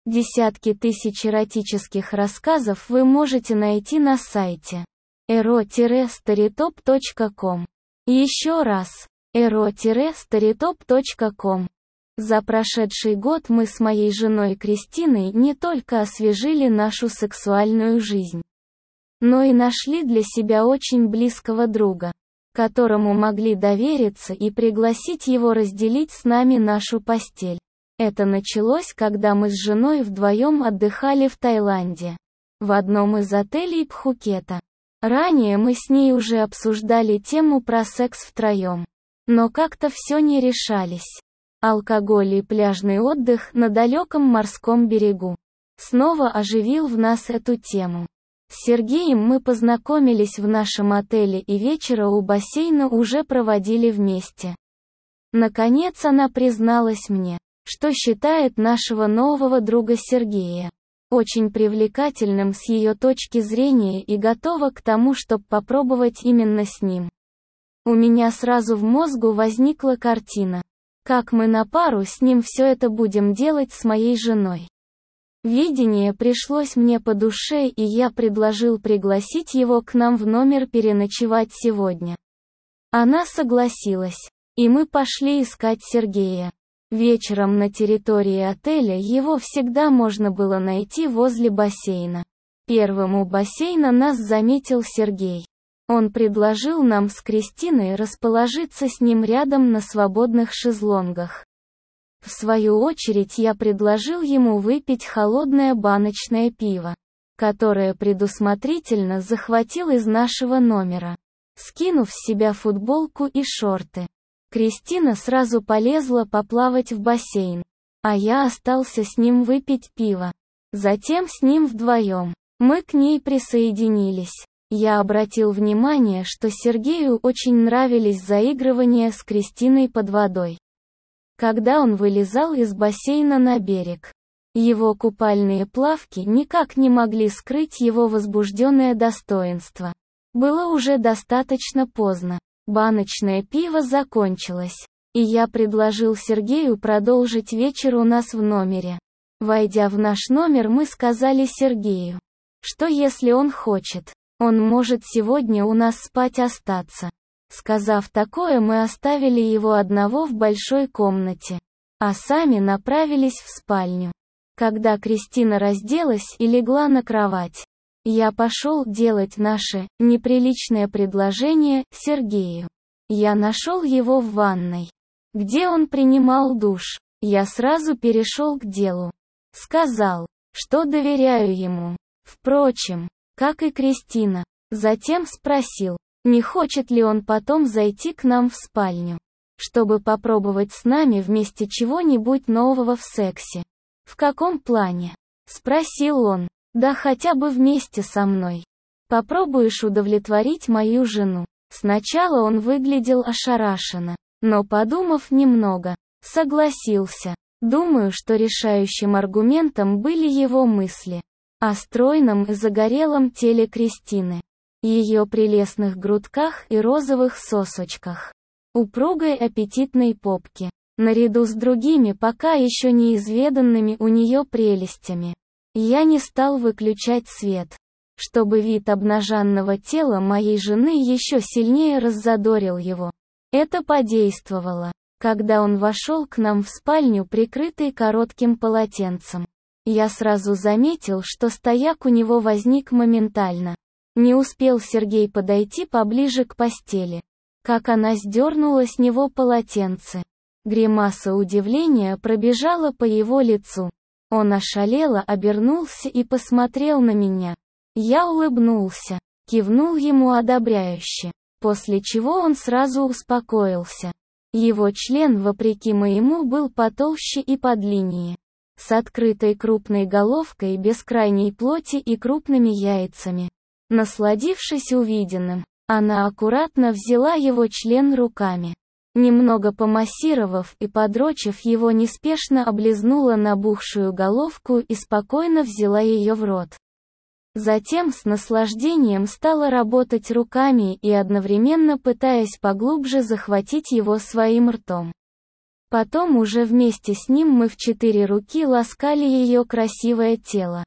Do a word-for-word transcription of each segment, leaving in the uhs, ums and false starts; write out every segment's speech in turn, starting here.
Десятки тысяч эротических рассказов вы можете найти на сайте эро старитоп точка ком. Еще раз, эро старитоп точка ком. За прошедший год мы с моей женой Кристиной не только освежили нашу сексуальную жизнь, но и нашли для себя очень близкого друга, которому могли довериться и пригласить его разделить с нами нашу постель. Это началось, когда мы с женой вдвоем отдыхали в Таиланде, в одном из отелей Пхукета. Ранее мы с ней уже обсуждали тему про секс втроем, но как-то все не решались. Алкоголь и пляжный отдых на далеком морском берегу снова оживил в нас эту тему. С Сергеем мы познакомились в нашем отеле и вечера у бассейна уже проводили вместе. Наконец она призналась мне, что считает нашего нового друга Сергея очень привлекательным с ее точки зрения и готова к тому, чтобы попробовать именно с ним. У меня сразу в мозгу возникла картина, как мы на пару с ним все это будем делать с моей женой. Видение пришлось мне по душе, и я предложил пригласить его к нам в номер переночевать сегодня. Она согласилась, и мы пошли искать Сергея. Вечером на территории отеля его всегда можно было найти возле бассейна. Первым у бассейна нас заметил Сергей. Он предложил нам с Кристиной расположиться с ним рядом на свободных шезлонгах. В свою очередь я предложил ему выпить холодное баночное пиво, которое предусмотрительно захватил из нашего номера, скинув с себя футболку и шорты. Кристина сразу полезла поплавать в бассейн, а я остался с ним выпить пиво. Затем с ним вдвоем мы к ней присоединились. Я обратил внимание, что Сергею очень нравились заигрывания с Кристиной под водой, когда он вылезал из бассейна на берег. Его купальные плавки никак не могли скрыть его возбужденное достоинство. Было уже достаточно поздно. Баночное пиво закончилось, и я предложил Сергею продолжить вечер у нас в номере. Войдя в наш номер, мы сказали Сергею, что если он хочет, он может сегодня у нас спать остаться. Сказав такое, мы оставили его одного в большой комнате, а сами направились в спальню. Когда Кристина разделась и легла на кровать, я пошел делать наше неприличное предложение Сергею. Я нашел его в ванной, где он принимал душ. Я сразу перешел к делу. Сказал, что доверяю ему. Впрочем, как и Кристина. Затем спросил, не хочет ли он потом зайти к нам в спальню, чтобы попробовать с нами вместе чего-нибудь нового в сексе. В каком плане? Спросил он. Да хотя бы вместе со мной. Попробуешь удовлетворить мою жену. Сначала он выглядел ошарашенно, но подумав немного, согласился. Думаю, что решающим аргументом были его мысли о стройном и загорелом теле Кристины, ее прелестных грудках и розовых сосочках, упругой аппетитной попке, наряду с другими пока еще неизведанными у нее прелестями. Я не стал выключать свет, чтобы вид обнаженного тела моей жены еще сильнее раззадорил его. Это подействовало, когда он вошел к нам в спальню, прикрытый коротким полотенцем. Я сразу заметил, что стояк у него возник моментально. Не успел Сергей подойти поближе к постели, как она сдернула с него полотенце. Гримаса удивления пробежала по его лицу. Он ошалело обернулся и посмотрел на меня. Я улыбнулся, кивнул ему одобряюще, после чего он сразу успокоился. Его член, вопреки моему, был потолще и подлиннее, с открытой крупной головкой без крайней плоти и крупными яйцами. Насладившись увиденным, она аккуратно взяла его член руками. Немного помассировав и подрочив его, неспешно облизнула набухшую головку и спокойно взяла ее в рот. Затем с наслаждением стала работать руками и одновременно пытаясь поглубже захватить его своим ртом. Потом уже вместе с ним мы в четыре руки ласкали ее красивое тело.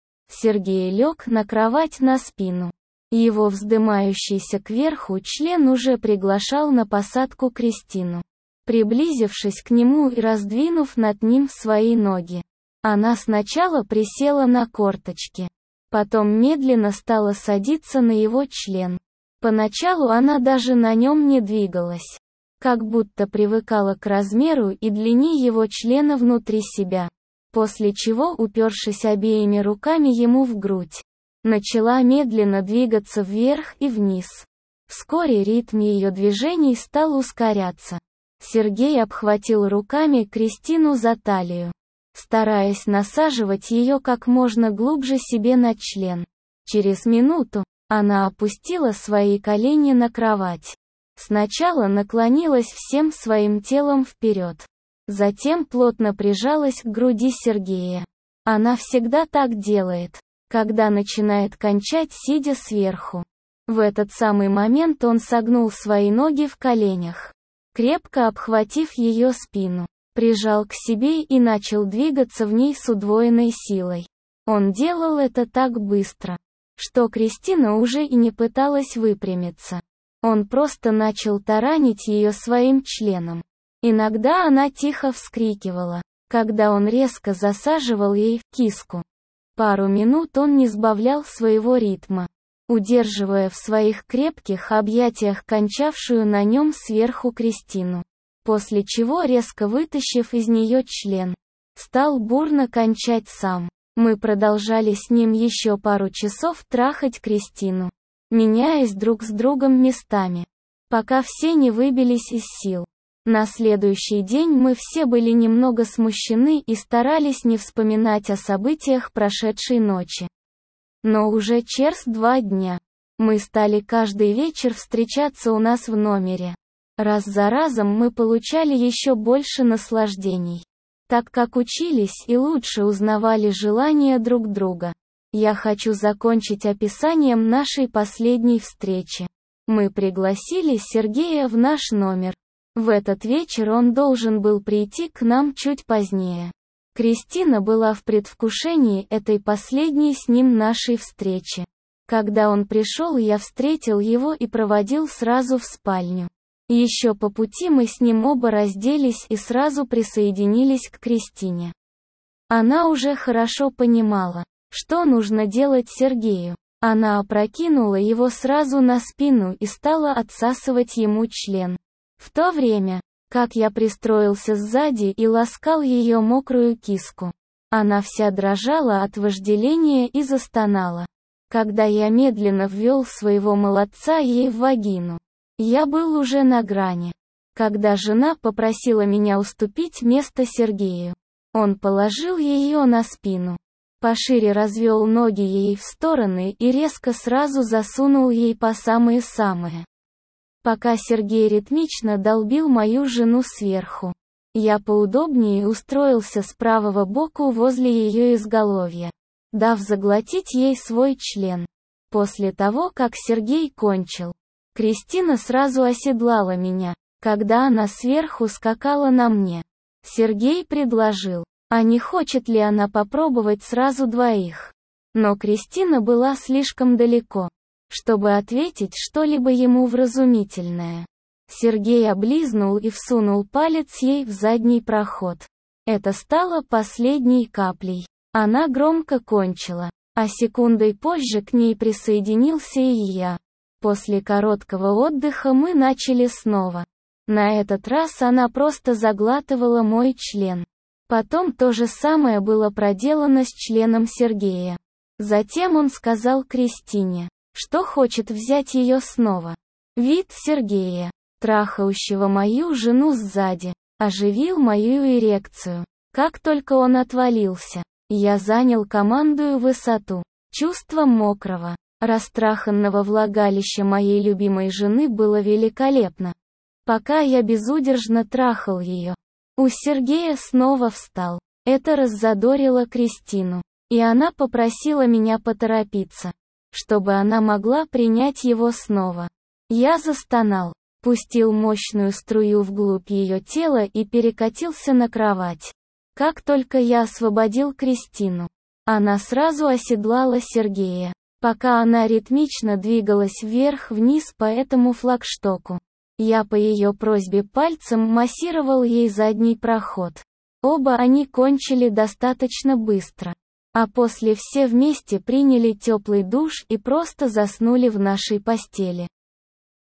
Сергей лег на кровать на спину. Его вздымающийся кверху член уже приглашал на посадку Кристину. Приблизившись к нему и раздвинув над ним свои ноги, она сначала присела на корточки. Потом медленно стала садиться на его член. Поначалу она даже на нем не двигалась, как будто привыкала к размеру и длине его члена внутри себя. После чего, упершись обеими руками ему в грудь, начала медленно двигаться вверх и вниз. Вскоре ритм ее движений стал ускоряться. Сергей обхватил руками Кристину за талию, стараясь насаживать ее как можно глубже себе на член. Через минуту она опустила свои колени на кровать. Сначала наклонилась всем своим телом вперед. Затем плотно прижалась к груди Сергея. Она всегда так делает, когда начинает кончать, сидя сверху. В этот самый момент он согнул свои ноги в коленях, крепко обхватив ее спину, прижал к себе и начал двигаться в ней с удвоенной силой. Он делал это так быстро, что Кристина уже и не пыталась выпрямиться. Он просто начал таранить ее своим членом. Иногда она тихо вскрикивала, когда он резко засаживал ей в киску. Пару минут он не сбавлял своего ритма, удерживая в своих крепких объятиях кончавшую на нем сверху Кристину. После чего, резко вытащив из нее член, стал бурно кончать сам. Мы продолжали с ним еще пару часов трахать Кристину, меняясь друг с другом местами, пока все не выбились из сил. На следующий день мы все были немного смущены и старались не вспоминать о событиях прошедшей ночи. Но уже через два дня мы стали каждый вечер встречаться у нас в номере. Раз за разом мы получали еще больше наслаждений, так как учились и лучше узнавали желания друг друга. Я хочу закончить описанием нашей последней встречи. Мы пригласили Сергея в наш номер. В этот вечер он должен был прийти к нам чуть позднее. Кристина была в предвкушении этой последней с ним нашей встречи. Когда он пришел, я встретил его и проводил сразу в спальню. Еще по пути мы с ним оба разделись и сразу присоединились к Кристине. Она уже хорошо понимала, что нужно делать Сергею. Она опрокинула его сразу на спину и стала отсасывать ему член. В то время, как я пристроился сзади и ласкал ее мокрую киску, она вся дрожала от вожделения и застонала. Когда я медленно ввел своего молодца ей в вагину, я был уже на грани. Когда жена попросила меня уступить место Сергею, он положил ее на спину, пошире развел ноги ей в стороны и резко сразу засунул ей по самые-самые. Пока Сергей ритмично долбил мою жену сверху, я поудобнее устроился с правого боку возле ее изголовья, дав заглотить ей свой член. После того, как Сергей кончил, Кристина сразу оседлала меня, когда она сверху скакала на мне. Сергей предложил, а не хочет ли она попробовать сразу двоих. Но Кристина была слишком далеко, чтобы ответить что-либо ему вразумительное. Сергей облизнул и всунул палец ей в задний проход. Это стало последней каплей. Она громко кончила, а секундой позже к ней присоединился и я. После короткого отдыха мы начали снова. На этот раз она просто заглатывала мой член. Потом то же самое было проделано с членом Сергея. Затем он сказал Кристине, что хочет взять ее снова. Вид Сергея, трахающего мою жену сзади, оживил мою эрекцию. Как только он отвалился, я занял командную высоту. Чувство мокрого, растраханного влагалища моей любимой жены было великолепно. Пока я безудержно трахал ее, у Сергея снова встал. Это раззадорило Кристину, и она попросила меня поторопиться, чтобы она могла принять его снова. Я застонал. пустил мощную струю вглубь ее тела и перекатился на кровать. Как только я освободил Кристину, она сразу оседлала Сергея, пока она ритмично двигалась вверх-вниз по этому флагштоку. Я по ее просьбе пальцем массировал ей задний проход. Оба они кончили достаточно быстро. А после все вместе приняли теплый душ и просто заснули в нашей постели.